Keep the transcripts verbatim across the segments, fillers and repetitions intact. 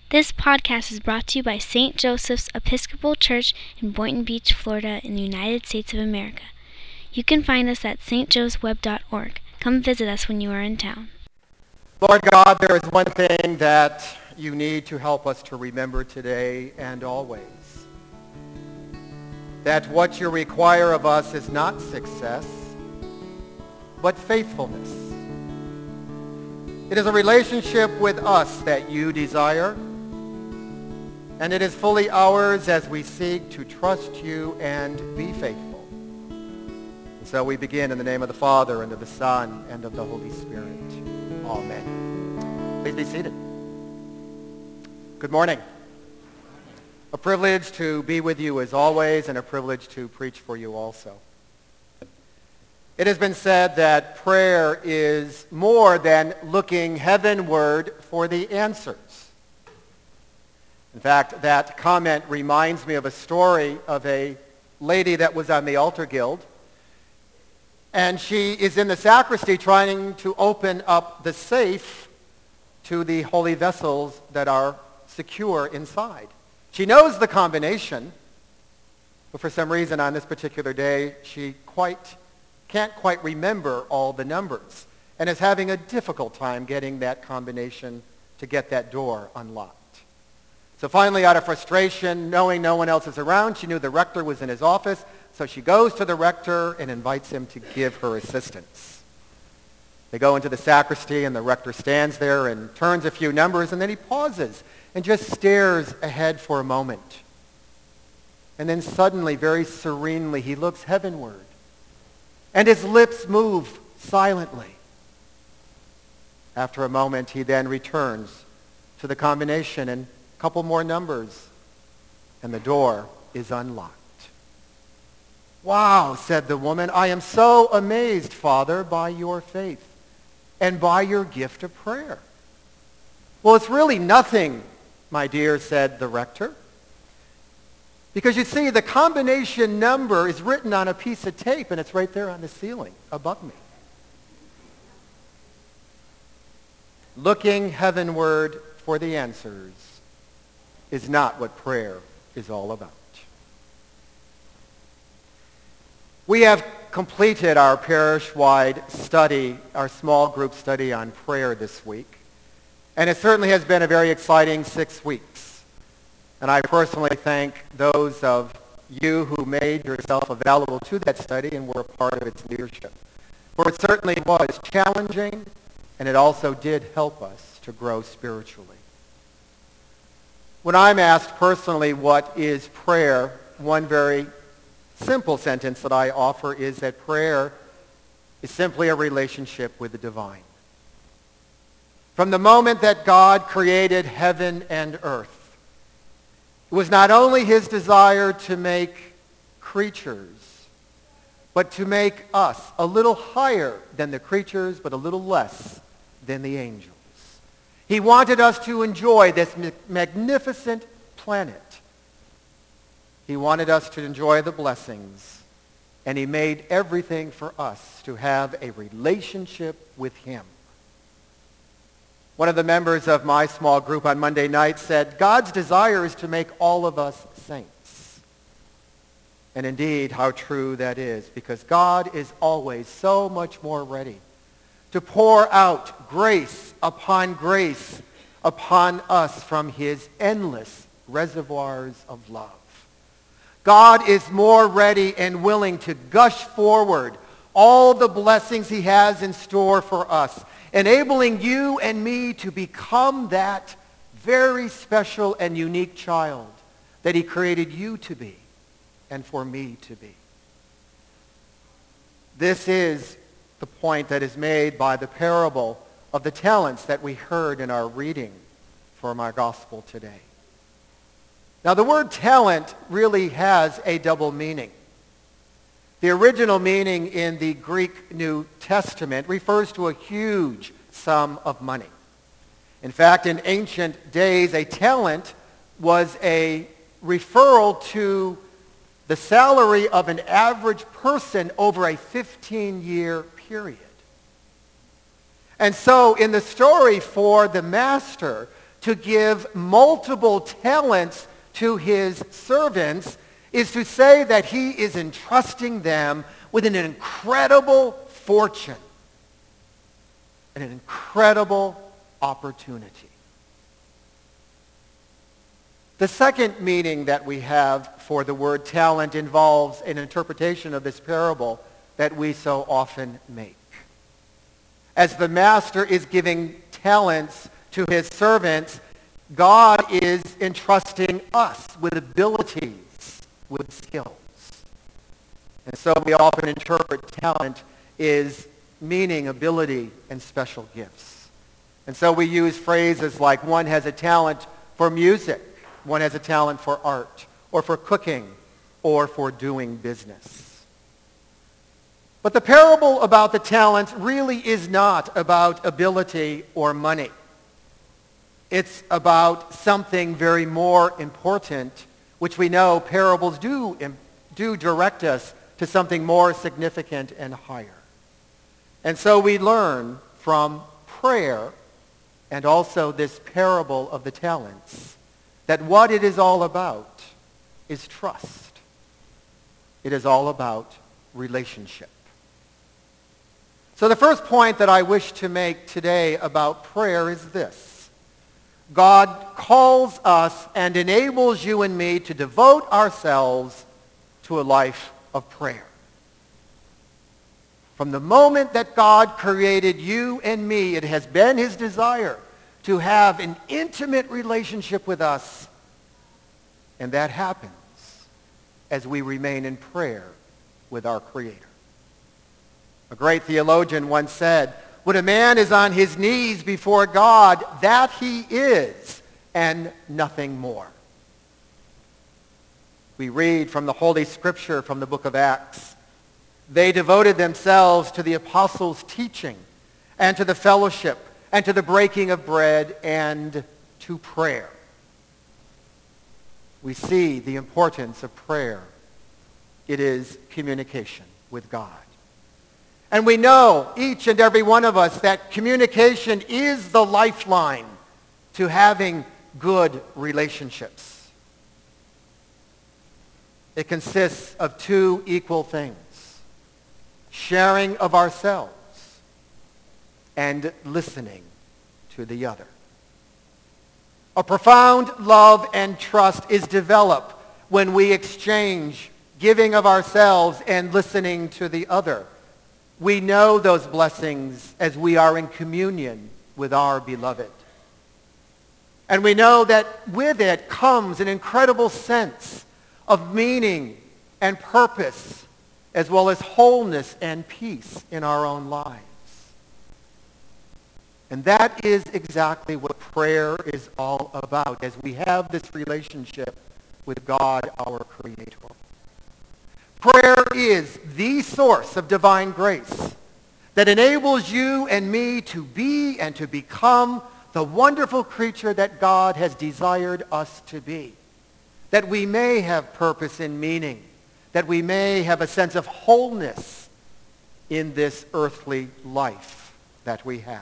This podcast is brought to you by Saint Joseph's Episcopal Church in Boynton Beach, Florida, in the United States of America. You can find us at s t joes web dot org. Come visit us when you are in town. Lord God, there is one thing that you need to help us to remember today and always. That what you require of us is not success, but faithfulness. It is a relationship with us that you desire, and it is fully ours as we seek to trust you and be faithful. And so we begin in the name of the Father, and of the Son, and of the Holy Spirit. Amen. Please be seated. Good morning. A privilege to be with you as always, and a privilege to preach for you also. It has been said that prayer is more than looking heavenward for the answers. In fact, that comment reminds me of a story of a lady that was on the altar guild, and she is in the sacristy trying to open up the safe to the holy vessels that are secure inside. She knows the combination, but for some reason on this particular day, she quite can't quite remember all the numbers and is having a difficult time getting that combination to get that door unlocked. So finally, out of frustration, knowing no one else is around, she knew the rector was in his office, so she goes to the rector and invites him to give her assistance. They go into the sacristy, and the rector stands there and turns a few numbers, and then he pauses and just stares ahead for a moment. And then suddenly, very serenely, he looks heavenward, and his lips move silently. After a moment, he then returns to the combination and a couple more numbers, and the door is unlocked. "Wow," said the woman, "I am so amazed, Father, by your faith and by your gift of prayer." "Well, it's really nothing, my dear," said the rector. "Because you see, the combination number is written on a piece of tape, and it's right there on the ceiling above me." Looking heavenward for the answers is not what prayer is all about. We have completed our parish-wide study, our small group study on prayer this week, and it certainly has been a very exciting six weeks. And I personally thank those of you who made yourself available to that study and were a part of its leadership. For it certainly was challenging, and it also did help us to grow spiritually. When I'm asked personally what is prayer, one very simple sentence that I offer is that prayer is simply a relationship with the divine. From the moment that God created heaven and earth, it was not only his desire to make creatures, but to make us a little higher than the creatures, but a little less than the angels. He wanted us to enjoy this magnificent planet. He wanted us to enjoy the blessings, and he made everything for us to have a relationship with him. One of the members of my small group on Monday night said, God's desire is to make all of us saints. And indeed, how true that is, because God is always so much more ready to pour out grace upon grace upon us from his endless reservoirs of love. God is more ready and willing to gush forward all the blessings he has in store for us, enabling you and me to become that very special and unique child that he created you to be and for me to be. This is the point that is made by the parable of the talents that we heard in our reading from our gospel today. Now, the word talent really has a double meaning. The original meaning in the Greek New Testament refers to a huge sum of money. In fact, in ancient days, a talent was a referral to the salary of an average person over a fifteen-year period. And so in the story for the master, to give multiple talents to his servants is to say that he is entrusting them with an incredible fortune and an incredible opportunity. The second meaning that we have for the word talent involves an interpretation of this parable that we so often make. As the master is giving talents to his servants, God is entrusting us with abilities, with skills. And so we often interpret talent as meaning, ability, and special gifts. And so we use phrases like one has a talent for music, one has a talent for art, or for cooking, or for doing business. But the parable about the talents really is not about ability or money. It's about something very more important, which we know parables do, do direct us to something more significant and higher. And so we learn from prayer and also this parable of the talents that what it is all about is trust. It is all about relationship. So the first point that I wish to make today about prayer is this. God calls us and enables you and me to devote ourselves to a life of prayer. From the moment that God created you and me, it has been his desire to have an intimate relationship with us. And that happens as we remain in prayer with our Creator. A great theologian once said, when a man is on his knees before God, that he is, and nothing more. We read from the Holy Scripture from the book of Acts. They devoted themselves to the apostles' teaching and to the fellowship and to the breaking of bread and to prayer. We see the importance of prayer. It is communication with God. And we know, each and every one of us, that communication is the lifeline to having good relationships. It consists of two equal things: sharing of ourselves and listening to the other. A profound love and trust is developed when we exchange giving of ourselves and listening to the other. We know those blessings as we are in communion with our beloved. And we know that with it comes an incredible sense of meaning and purpose, as well as wholeness and peace in our own lives. And that is exactly what prayer is all about, as we have this relationship with God, our Creator. Prayer is the source of divine grace that enables you and me to be and to become the wonderful creature that God has desired us to be, that we may have purpose and meaning, that we may have a sense of wholeness in this earthly life that we have.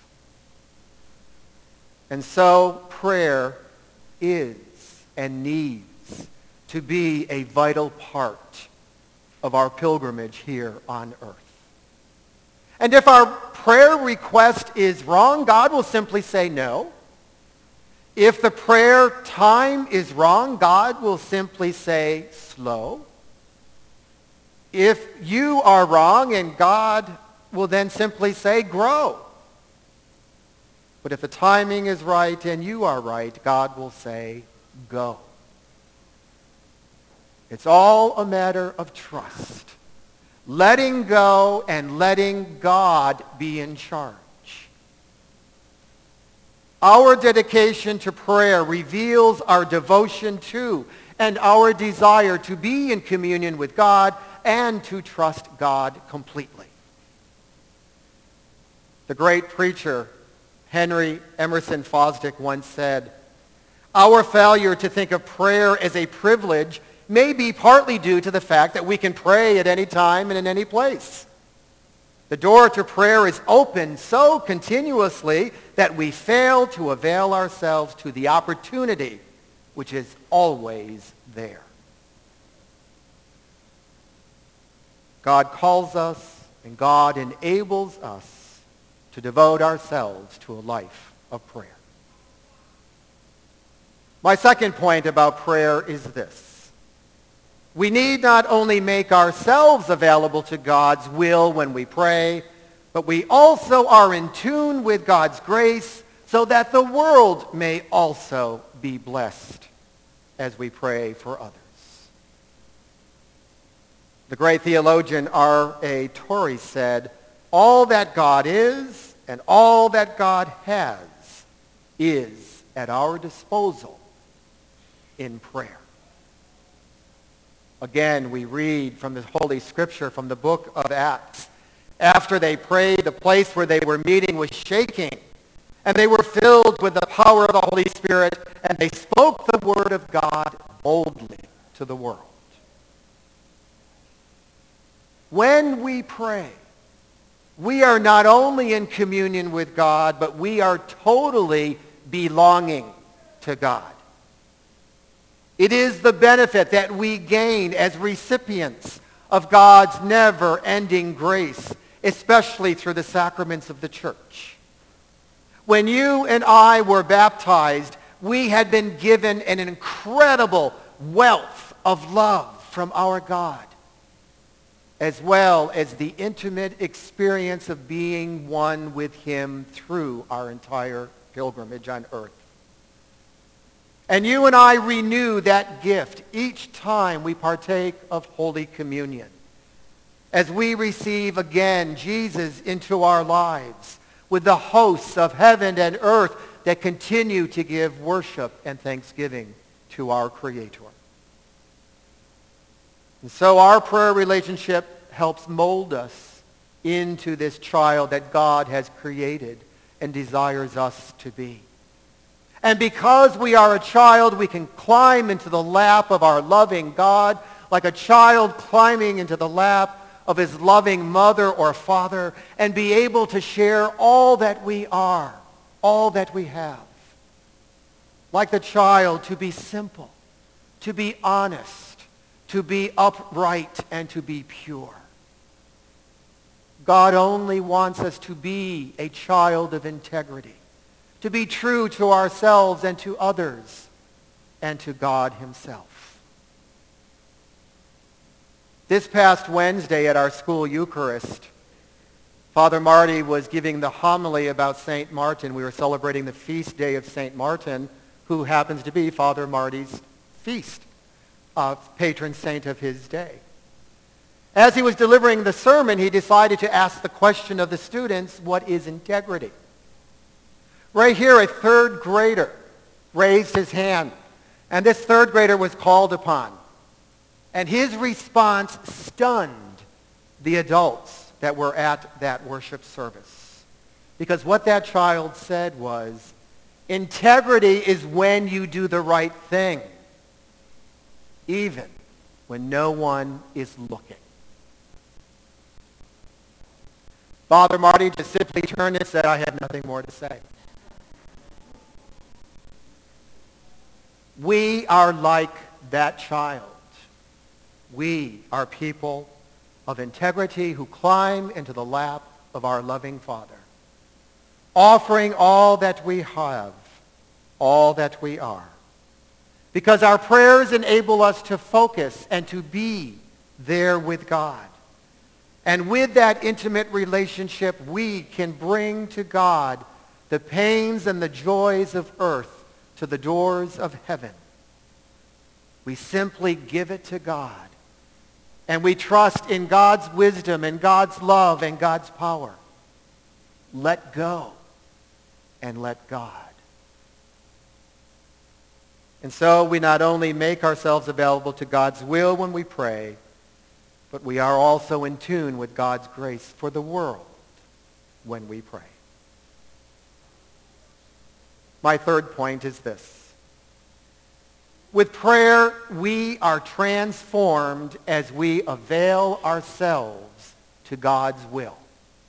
And so prayer is and needs to be a vital part of our pilgrimage here on earth. And if our prayer request is wrong, God will simply say no. If the prayer time is wrong, God will simply say slow. If you are wrong, and God will then simply say grow. But if the timing is right and you are right, God will say go. It's all a matter of trust. Letting go and letting God be in charge. Our dedication to prayer reveals our devotion to and our desire to be in communion with God and to trust God completely. The great preacher Henry Emerson Fosdick once said, "Our failure to think of prayer as a privilege may be partly due to the fact that we can pray at any time and in any place. The door to prayer is open so continuously that we fail to avail ourselves to the opportunity which is always there. God calls us and God enables us to devote ourselves to a life of prayer. My second point about prayer is this. We need not only make ourselves available to God's will when we pray, but we also are in tune with God's grace so that the world may also be blessed as we pray for others. The great theologian R A Torrey said, "All that God is and all that God has is at our disposal in prayer." Again, we read from the Holy Scripture, from the book of Acts. After they prayed, the place where they were meeting was shaking, and they were filled with the power of the Holy Spirit, and they spoke the word of God boldly to the world. When we pray, we are not only in communion with God, but we are totally belonging to God. It is the benefit that we gain as recipients of God's never-ending grace, especially through the sacraments of the church. When you and I were baptized, we had been given an incredible wealth of love from our God, as well as the intimate experience of being one with him through our entire pilgrimage on earth. And you and I renew that gift each time we partake of Holy Communion, as we receive again Jesus into our lives with the hosts of heaven and earth that continue to give worship and thanksgiving to our Creator. And so our prayer relationship helps mold us into this child that God has created and desires us to be. And because we are a child, we can climb into the lap of our loving God like a child climbing into the lap of his loving mother or father, and be able to share all that we are, all that we have. Like the child, to be simple, to be honest, to be upright, and to be pure. God only wants us to be a child of integrity, to be true to ourselves and to others and to God himself. This past Wednesday at our school Eucharist, Father Marty was giving the homily about Saint Martin. We were celebrating the feast day of Saint Martin, who happens to be Father Marty's feast, uh, patron saint of his day. As he was delivering the sermon, he decided to ask the question of the students, what is integrity? Right here, a third grader raised his hand, and this third grader was called upon. And his response stunned the adults that were at that worship service. Because what that child said was, integrity is when you do the right thing, even when no one is looking. Father Marty just simply turned and said, I have nothing more to say. We are like that child. We are people of integrity who climb into the lap of our loving Father, offering all that we have, all that we are, because our prayers enable us to focus and to be there with God. And with that intimate relationship, we can bring to God the pains and the joys of earth to the doors of heaven. We simply give it to God. And we trust in God's wisdom and God's love and God's power. Let go and let God. And so we not only make ourselves available to God's will when we pray, but we are also in tune with God's grace for the world when we pray. My third point is this. With prayer, we are transformed as we avail ourselves to God's will.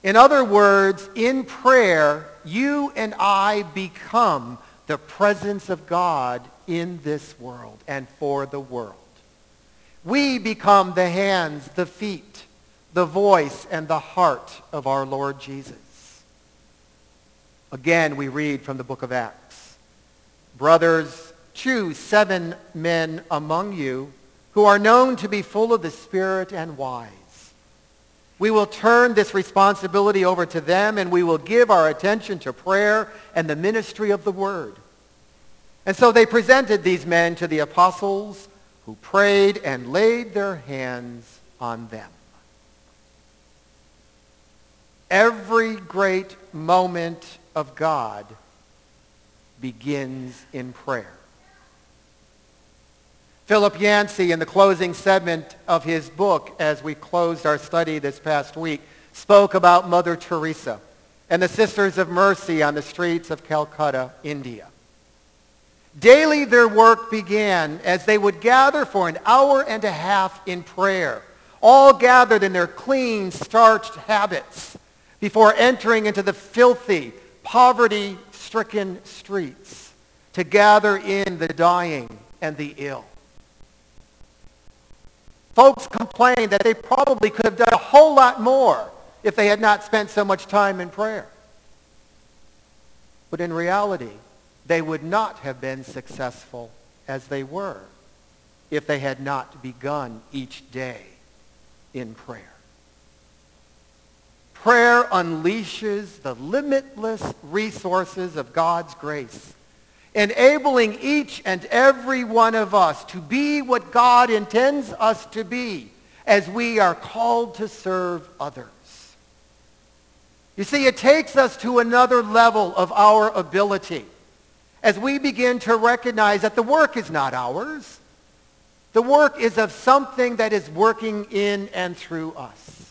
In other words, in prayer, you and I become the presence of God in this world and for the world. We become the hands, the feet, the voice, and the heart of our Lord Jesus. Again, we read from the book of Acts. Brothers, choose seven men among you who are known to be full of the Spirit and wise. We will turn this responsibility over to them, and we will give our attention to prayer and the ministry of the word. And so they presented these men to the apostles, who prayed and laid their hands on them. Every great moment of God begins in prayer. Philip Yancey, in the closing segment of his book, as we closed our study this past week, spoke about Mother Teresa and the Sisters of Mercy on the streets of Calcutta, India. Daily their work began as they would gather for an hour and a half in prayer, all gathered in their clean, starched habits before entering into the filthy, poverty-stricken streets to gather in the dying and the ill. Folks complained that they probably could have done a whole lot more if they had not spent so much time in prayer. But in reality, they would not have been successful as they were if they had not begun each day in prayer. Prayer unleashes the limitless resources of God's grace, enabling each and every one of us to be what God intends us to be as we are called to serve others. You see, it takes us to another level of our ability as we begin to recognize that the work is not ours. The work is of something that is working in and through us.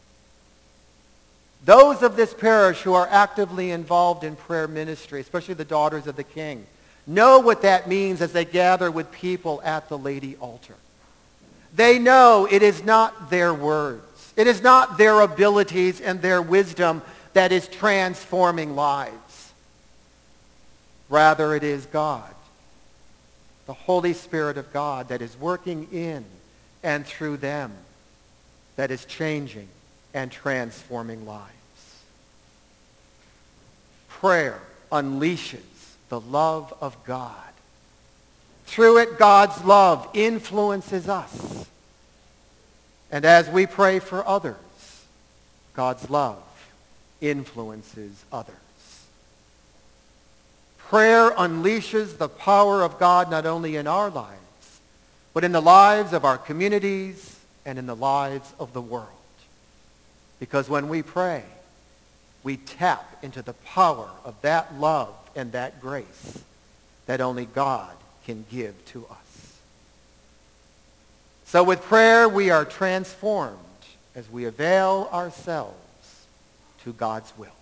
Those of this parish who are actively involved in prayer ministry, especially the Daughters of the King, know what that means as they gather with people at the Lady Altar. They know it is not their words. It is not their abilities and their wisdom that is transforming lives. Rather, it is God, the Holy Spirit of God, that is working in and through them, that is changing and transforming lives. Prayer unleashes the love of God. Through it, God's love influences us. And as we pray for others, God's love influences others. Prayer unleashes the power of God not only in our lives, but in the lives of our communities and in the lives of the world. Because when we pray, we tap into the power of that love and that grace that only God can give to us. So with prayer, we are transformed as we avail ourselves to God's will.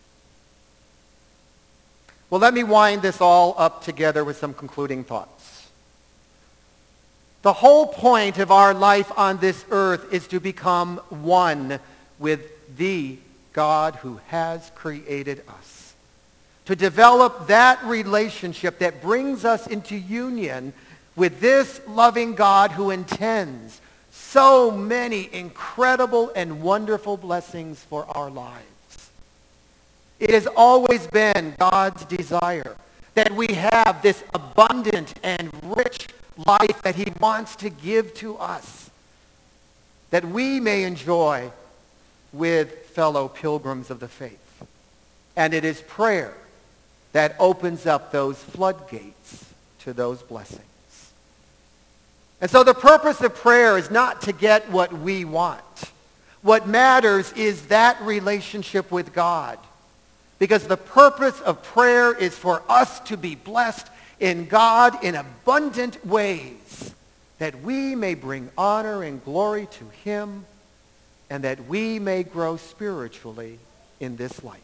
Well, let me wind this all up together with some concluding thoughts. The whole point of our life on this earth is to become one with the God who has created us. To develop that relationship that brings us into union with this loving God who intends so many incredible and wonderful blessings for our lives. It has always been God's desire that we have this abundant and rich life that he wants to give to us, that we may enjoy with fellow pilgrims of the faith. And it is prayer that opens up those floodgates to those blessings. And so the purpose of prayer is not to get what we want. What matters is that relationship with God. Because the purpose of prayer is for us to be blessed in God in abundant ways, that we may bring honor and glory to him, and that we may grow spiritually in this life.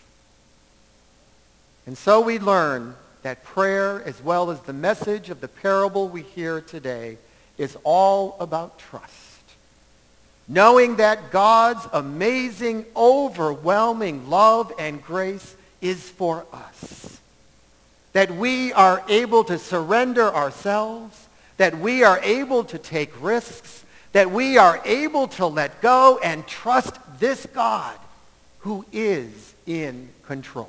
And so we learn that prayer, as well as the message of the parable we hear today, is all about trust. knowing that God's amazing, overwhelming love and grace is for us, that we are able to surrender ourselves, that we are able to take risks, that we are able to let go and trust this God who is in control.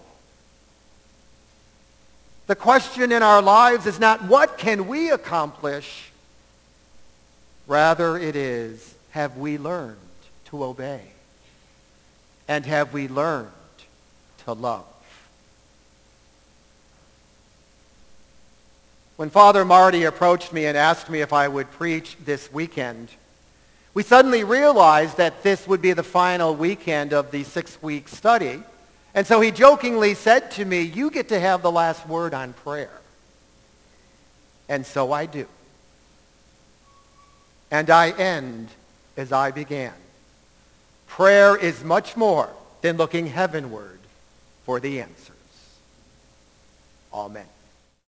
The question in our lives is not what can we accomplish, rather it is, have we learned to obey? And have we learned to love? When Father Marty approached me and asked me if I would preach this weekend, we suddenly realized that this would be the final weekend of the six-week study. And so he jokingly said to me, you get to have the last word on prayer. And so I do. And I end as I began. Prayer is much more than looking heavenward for the answers. Amen.